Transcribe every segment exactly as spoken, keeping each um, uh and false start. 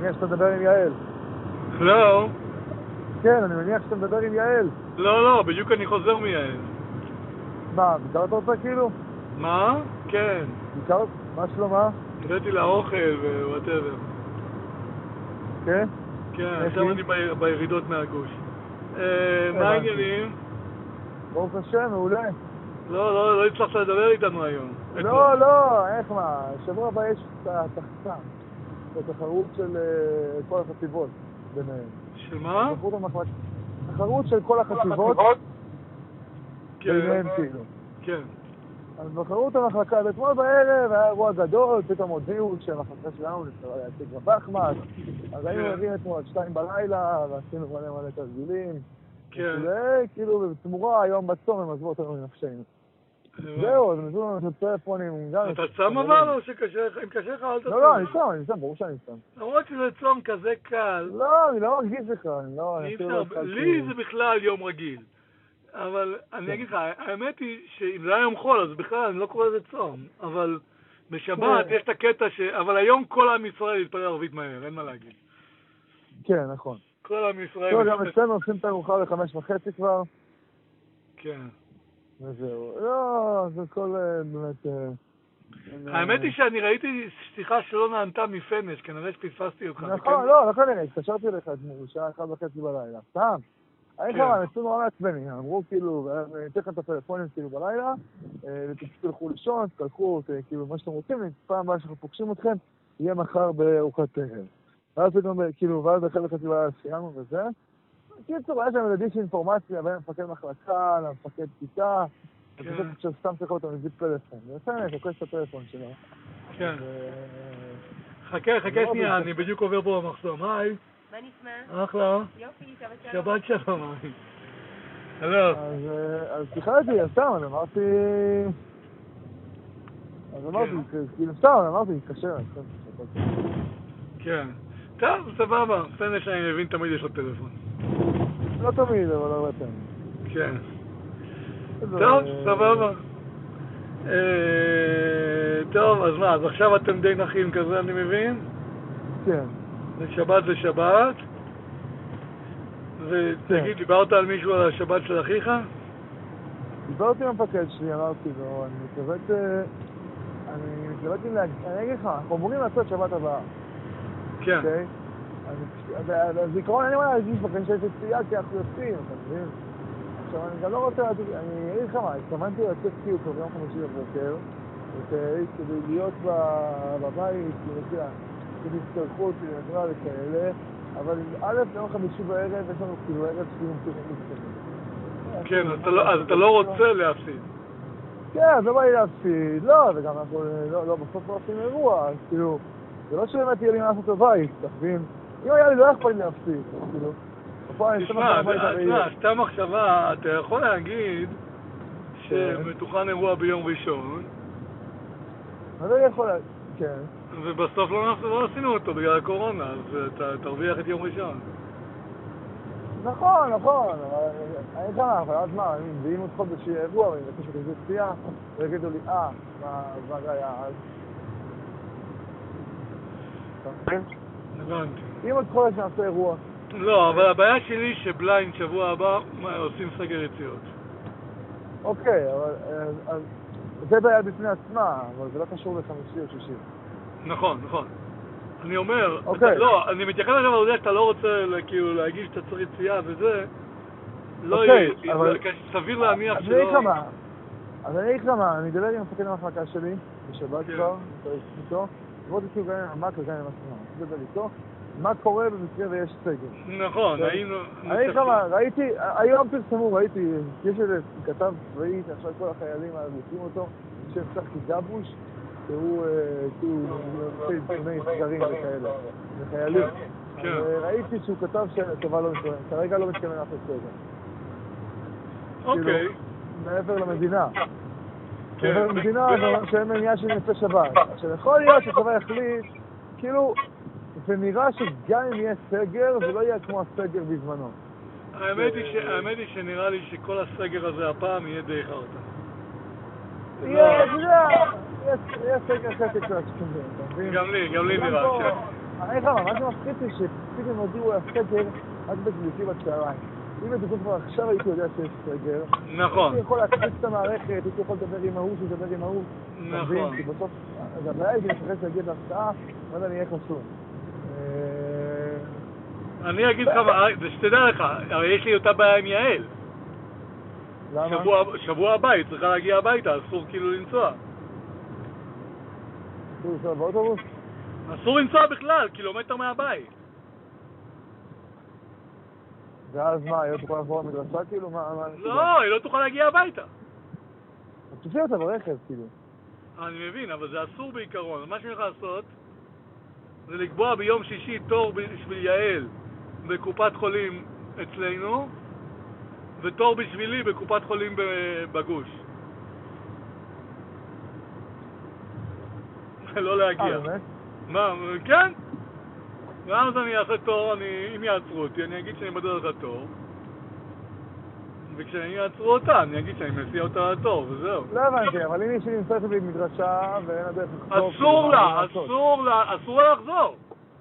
מניח שאתה מדבר עם יעל. לא. כן, אני מניח שאתה מדבר עם יעל. לא, לא, בדיוק אני חוזר מיעל. מה, ביקרת אותה כאילו? מה? כן. ביקרת? מה שלומה? הבאתי לה אוכל ווואטאבר. כן? כן, עכשיו אני בירידות מהגוש. מה העניינים? ברוך השם, מעולה. לא, לא, לא הצלחת לדבר איתנו היום. לא, לא, איך מה? שבוע הבא יש את התחסם. את התחרות של כל החטיבות ביניהם. של מה? התחרות של כל החטיבות ביניהם כאילו. כן. אז בחרו את המחלקה, ואתמול בערב היה אירוע גדול, פתאום הודיעו שהמחלקה שלנו להציג רבחמאס, אז היינו מגיעים אתמול עד שתיים בלילה, ועשינו מלא מלא תרגילים. כן. כאילו, בתמורה היום בצום הם עזבו אותנו לנפשנו. זהו, אז הם עזבו לנו את הטלפונים. אתה צם אבל או שקשה לך? אם קשה לך אל תצום. לא, לא, אני צם, אני צם, ברור שאני צם. למרות שזה צום כזה קל. לא, אני לא מרגיש בכלל, אני לא... לי זה בכלל יום רגיל. אבל אני אגיד לך, האמת היא שאם זה היה יום חול, אז בכלל אני לא קורא לזה צום. אבל בשבת יש את הקטע ש... אבל היום כל עם ישראל יתפלל ערבית מהר, אין מה להגיד. כן, נכון. כל עם ישראל... לא, גם אצלנו עושים את הארוחה לחמש וחצי כבר. כן. וזהו. לא, זה כל באמת... האמת היא שאני ראיתי שיחה שלא נענתה מפנש, כנראה שפספסתי אותך. נכון, לא, לא כנראה, התקשרתי לך אתמול, שעה אחת וחצי בלילה. סתם. אני חושב, הם עשו נורא מעצבני, אמרו כאילו, אני אתן לך את הפלאפונים כאילו בלילה, תלכו לישון, תלכו, כאילו, מה שאתם רוצים, פעם הבאה שאנחנו פוגשים אתכם, יהיה מחר בארוחת ערב. ואז פתאום, כאילו, ואז אחרי חצי בלילה סיימנו וזה. קיצור, היה שם לדעתי אינפורמציה בין מפקד מחלקה למפקד כיתה, אני חושב שסתם צריך אותם להזיק פלאפון. ויוצא אני תוקש את הפלאפון שלו. כן. חכה, חכה שנייה, אני בדיוק עובר פה במחסום. היי. מה נשמע? אחלה. יופי, שבת שלום. שבת שלום. הלו. אז שיחדתי, אז סתם, אני אמרתי... אז אמרתי, כאילו סתם, אני אמרתי, להתקשר. כן. טוב, סבבה. פנש אני מבין, תמיד יש לו טלפון. לא תמיד, אבל לא הרבה פעמים. כן. טוב, סבבה. טוב, אז מה, אז עכשיו אתם די נחים כזה, אני מבין? כן. שבת זה שבת. ותגיד, דיברת על מישהו על השבת של אחיך? דיברתי עם המפקד שלי, אמרתי לו, אני מתלבט... אני מתלבט עם להגיד... אני אגיד לך, אנחנו אמורים לעשות שבת הבאה. כן. אוקיי? אז בעיקרון אין לי מה להגיש בקשה של צפייה, כי אנחנו יוצאים, אתה מבין? עכשיו, אני גם לא רוצה להגיד... אני אגיד לך מה, התכוונתי לצאת כאילו כבר יום חמישי בבוקר, כדי להיות בבית, כאילו, כדי להצטרכו אותי, נקרא לכאלה, אבל א', יום חמישי בערב, יש לנו כאילו ערב סיום סיום מתקנים. כן, אז אתה לא רוצה להפסיד. כן, זה בא לי להפסיד, לא, וגם אנחנו לא בסוף לא עושים אירוע, אז כאילו, זה לא שבאמת יהיה לי משהו בבית, אתה מבין? אם היה לי לא אכפת לי להפסיד, כאילו. תשמע, סתם מחשבה, אתה יכול להגיד שמתוכן אירוע ביום ראשון. אז אני יכול להגיד, כן. ובסוף לא עשינו אותו בגלל הקורונה, אז אתה תרוויח את יום ראשון. נכון, נכון, אני אגיד לך, אבל אז מה, ואם עוד חודש יהיה אירוע, ואני מבקש את איזה צפייה, ויגידו לי, אה, מה זה היה אז? הבנתי. אם עוד חודש נעשה אירוע. לא, אבל הבעיה שלי שבליינד שבוע הבא עושים סגר יציאות. אוקיי, אבל זה בעיה בפני עצמה, אבל זה לא קשור לחמישי או שישי. נכון, נכון. אני אומר, לא, אני מתייחס עכשיו על זה שאתה לא רוצה כאילו להגיש את הצריד צייה וזה, לא יהיה, סביר להניח שלא... אז אני אגיד לך מה, אני אדבר עם מפקד המחלקה שלי, בשבת כבר, איתו, ועוד איתו גם עם המק וגם עם הסמאר, אני אדבר איתו, מה קורה במקרה ויש סגר. נכון, היינו... אני אגיד לך מה, ראיתי, היום פרסמו, ראיתי, יש איזה כתב צבאי, עכשיו כל החיילים מוצאים אותו, שם צחקי גבוש, שהוא עושה תמוני סגרים וכאלה, וחיילים. ראיתי שהוא כתב שהצבא לא מתכוון, כרגע לא מתכוון אף סגר. אוקיי. מעבר למדינה. מעבר למדינה זה אומר שאין מניעה של נפש שבת. עכשיו יכול להיות שהצבא יחליט, כאילו, זה נראה שגם אם יהיה סגר, זה לא יהיה כמו הסגר בזמנו. האמת היא שנראה לי שכל הסגר הזה הפעם יהיה די חרטה. יהיה, אתה יודע, יהיה סגר חצי קצת שכזה, אתה מבין? גם לי, גם לי נראה ש... אני אגיד לך מה, מה שמפחיד לי שפתאום הודיעו על הסגר רק בגליתי בצהריים. אם בדיוק כבר עכשיו הייתי יודע שיש סגר, נכון. הייתי יכול להקפיץ את המערכת, הייתי יכול לדבר עם ההוא, לדבר עם ההוא. נכון. כי בסוף, אז הבעיה היא לפחד להגיע להפתעה, לא יודע, אני אהיה חשוב. אני אגיד לך, שתדע לך, הרי יש לי אותה בעיה עם יעל. למה? שבוע הבא, היא צריכה להגיע הביתה, אסור כאילו לנסוע. אסור לנסוע באוטובוס? אסור לנסוע בכלל, קילומטר מהבית. ואז מה, היא לא תוכל לבוא למדרשה כאילו? לא, היא לא תוכל להגיע הביתה. אז תופיע אותה ברכב כאילו. אני מבין, אבל זה אסור בעיקרון. מה שאני יכול לעשות זה לקבוע ביום שישי תור בשביל יעל בקופת חולים אצלנו ותור בשבילי בקופת חולים בגוש. לא להגיע. אה, באמת? מה, כן? ואז אני אעשה תור, אני, אם יעצרו אותי, אני אגיד שאני בדרך לתור. וכשאני יעצרו אותה, אני אגיד שאני מסיע אותה לתור, וזהו. לא הבנתי, אבל אם מישהי נמצאת לי במדרשה ואין הדרך לחזור... אסור לה, אסור לה, אסור לה לחזור.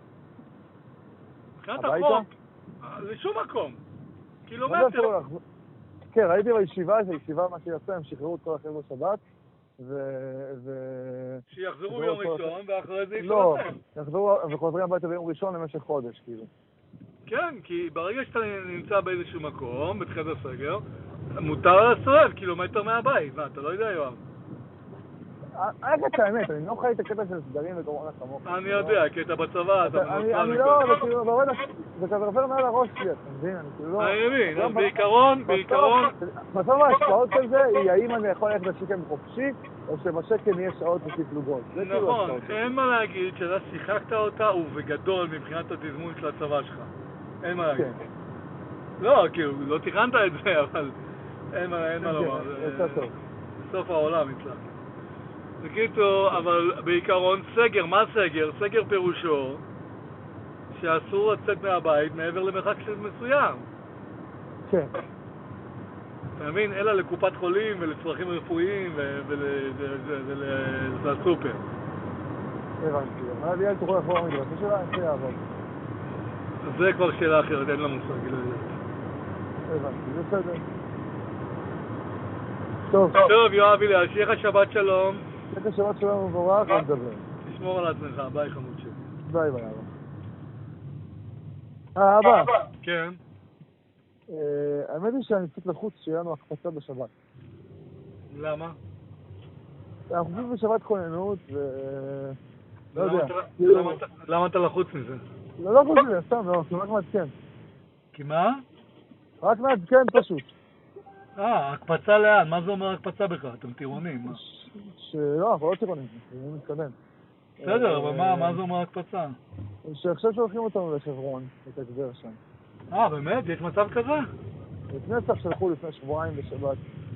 מבחינת החוק, לשום מקום. קילומטר. כן, ראיתי בישיבה, זה ישיבה מה שיצא, הם שחררו את כל החבר'ה שבת, ו... שיחזרו ביום ראשון, ואחרי זה לא, יחזרו וחוזרים הביתה ביום ראשון למשך חודש, כאילו. כן, כי ברגע שאתה נמצא באיזשהו מקום, בתחילת הסגר, מותר לסובב קילומטר מהבית. מה, אתה לא יודע, יואב? אני אגיד את האמת, אני לא חי את הקטע של סגרים וקורונה כמוך. אני יודע, כי אתה בצבא, אתה... אני לא, וכאילו, ברודה, זה כזה עובר מעל הראש שלי, אתה מבין? אני כאילו לא... אני מבין, אז בעיקרון, בעיקרון... בסוף ההשפעות של זה היא האם אני יכול ללכת לשקם חופשי, או שבשקם יהיה שעות לפי פלוגות. נכון, אין מה להגיד שאתה שיחקת אותה ובגדול מבחינת התזמון של הצבא שלך. אין מה להגיד. לא, כאילו, לא תכנת את זה, אבל אין מה לומר. יותר טוב. בסוף העולם הצלחת. בקיצור, אבל בעיקרון סגר, מה סגר? סגר פירושו שאסור לצאת מהבית מעבר למרחק מסוים. כן. אתה מבין? אלא לקופת חולים ולצרכים רפואיים ולסופר. הבנתי. מה ליאל תוכל לחבור המדרשה שלה? איך זה יעבוד? זה כבר שאלה אחרת, אין לה מושג, לא יודעת. הבנתי, זה בסדר. טוב. טוב, יואב איליה, שיהיה לך שבת שלום. שיהיה לך שבת שלום מבורך, נדבר. תשמור על עצמך, ביי חמוד שלי. ביי ביי אבא. אה, אבא. כן. האמת היא שאני צריך לחוץ שיהיה לנו הקפצה בשבת. למה? אנחנו חושבים בשבת כוננות ו... לא יודע. למה אתה לחוץ מזה? לא, לא חוץ מזה, סתם, לא, כי רק מעדכן. כי מה? רק מעדכן פשוט. אה, הקפצה לאן? מה זה אומר הקפצה בכלל? אתם טירונים, מה? שלא, אנחנו לא טירונים, אנחנו מתקדם. בסדר, אבל מה זה אומר הקפצה? שעכשיו שולחים אותנו לחברון, לתגבר שם. אה, באמת? יש מצב כזה? לפני סך שלחו לפני שבועיים בשבת.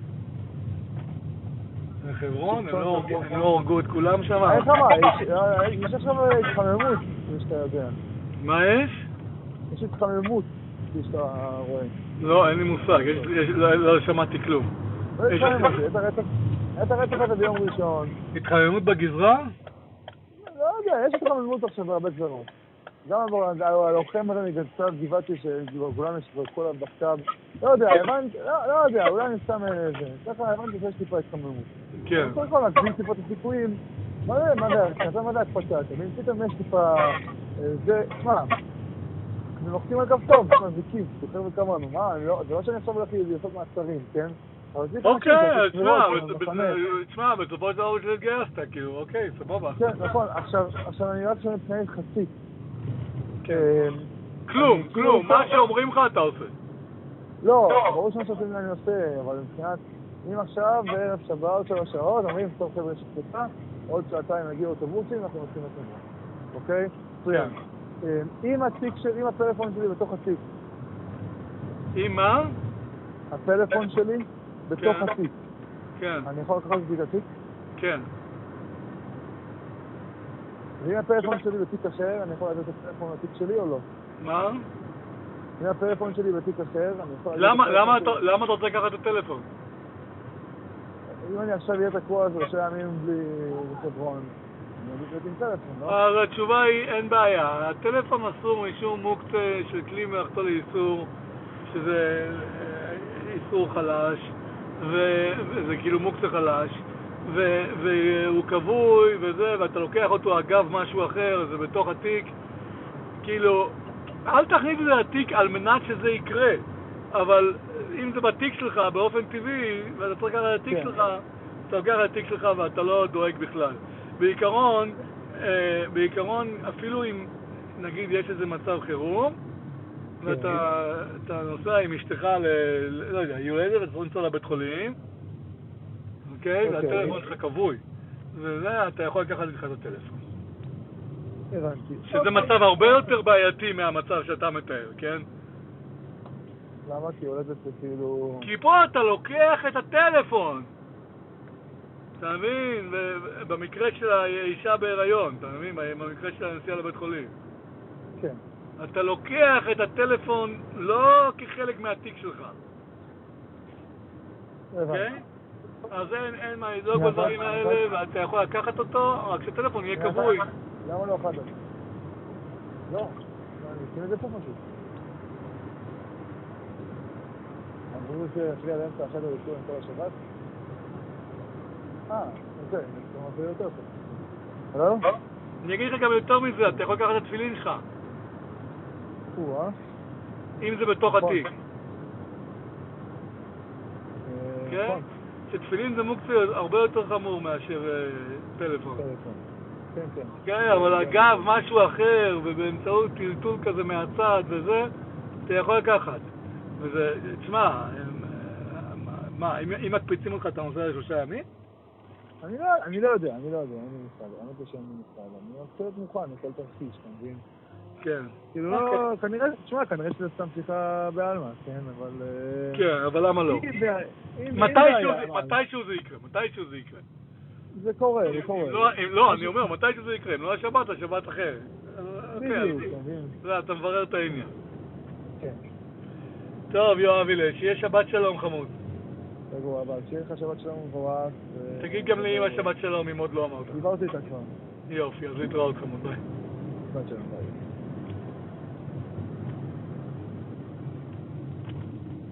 לחברון? הם לא הורגו את כולם שם? אין לך מה, יש עכשיו התחממות, כפי שאתה יודע. מה יש? יש התחממות, כפי שאתה רואה. לא, אין לי מושג, לא שמעתי כלום. לא התחממות, את הרצח הזה ביום ראשון. התחממות בגזרה? לא יודע, יש התחממות עכשיו בהרבה דברים. גם הלוחם הזה מגדסת גבעתי שכולם יש כל הבקתב. לא יודע, הבנתי, לא יודע, אולי אני סתם איזה. ככה הבנתי שיש טיפה התחממות. כן. אני צריך להגביל טיפה את הסיכויים. מה זה, מה זה, אתה מה זה הקפצה? אם פתאום יש טיפה... זה, מה? אני לוחצים על כפתור, זה מזיקים, זוכר וכמונו. מה, זה לא שאני עכשיו הולך לעשות מעצרים, כן? אוקיי, תשמע, בסופו של דבר שהתגייסת, כאילו, אוקיי, סבבה. כן, נכון, עכשיו אני רק שואל פני חצי. כלום, כלום, מה שאומרים לך אתה עושה. לא, ברור שאני שעושים אני עושה, אבל מבחינת, אם עכשיו בערב שבת עוד שלוש שעות, אומרים, סוף חבר'ה שפתיחה, עוד שעתיים יגיעו אוטובוסים, אנחנו עושים את זה. אוקיי? מצוין. אם התיק שלי, אם הפלאפון שלי בתוך התיק. אם מה? הפלאפון שלי בתוך התיק. כן. אני יכול לקחת את התיק? כן. ואם הפלאפון שלי בתיק אחר, אני יכול לתת את הפלאפון לתיק שלי או לא? מה? אם הפלאפון שלי בתיק אחר, אני יכול... למה אתה רוצה לקחת את הטלפון? אם אני עכשיו אהיה תקוע אז ראשי ימים בלי חברון, אני אגיד עם טלפון, לא? אז התשובה היא, אין בעיה. הטלפון אסור משום מוקצה של כלי מלאכתו לאיסור, שזה איסור חלש, וזה כאילו מוקצה חלש, והוא כבוי וזה, ואתה לוקח אותו אגב משהו אחר, זה בתוך התיק, כאילו, אל תכניס את זה לתיק על מנת שזה יקרה, אבל אם זה בתיק שלך באופן טבעי, ואתה צריך לקחת את התיק שלך, אתה לוקח את התיק שלך ואתה לא דואג בכלל. בעיקרון, אה, בעיקרון, אפילו אם, נגיד, יש איזה מצב חירום, ואתה אתה נוסע עם אשתך ל... לא יודע, יולדת ואתה צריך לנסוע לבית חולים, אוקיי? והטלפון שלך כבוי. וזה, אתה יכול לקחת איתך את הטלפון. הבנתי. שזה מצב הרבה יותר בעייתי מהמצב שאתה מתאר, כן? למה? כי יולדת זה כאילו... כי פה אתה לוקח את הטלפון. אתה מבין? במקרה של האישה בהיריון, אתה מבין? במקרה של הנסיעה לבית חולים. כן. אתה לוקח את הטלפון לא כחלק מהתיק שלך. אוקיי? אז אין, אין מה לדאוג בדברים האלה, ואתה יכול לקחת אותו, רק שהטלפון יהיה כבוי. למה לא אחד? לא, אני אשים את זה פה פשוט. אמרו שאחרי עד אמצע החדר יצאו עם כל השבת? אה, אוקיי, זאת אומרת זה יותר טוב. לא? אני אגיד לך גם יותר מזה, אתה יכול לקחת את התפילין שלך. או-אה. אם זה בתוך התיק. כן? שתפילין זה מוקצה הרבה יותר חמור מאשר טלפון. כן, כן. כן, אבל אגב, משהו אחר, ובאמצעות טלטול כזה מהצד וזה, אתה יכול לקחת. וזה, תשמע, מה, אם מקפיצים אותך אתה נוסע לשלושה ימים? אני לא, אני לא יודע, אני לא יודע, אין לי מסתכל, אני לא יודע שאין לי מסתכל, אני רוצה להיות מוכן לכל תרחיש, אתה מבין? כן. כאילו לא, כנראה, תשמע, כנראה שזה סתם שיחה בעלמה, כן, אבל... כן, אבל למה לא? מתישהו זה יקרה, מתישהו זה יקרה. זה קורה, זה קורה. לא, אני אומר, מתישהו זה יקרה, אם לא השבת, השבת אחרת. בדיוק, אתה מבין? אתה מברר את העניין. כן. טוב, יואב הילה, שיהיה שבת שלום חמוד. רגוע, אבל שיהיה לך שבת שלום מבורך. תגיד גם לאמא שבת שלום, אם עוד לא אמרת. דיברתי איתה כבר. יופי, אז להתראות חמוד, ביי. שבת שלום, ביי.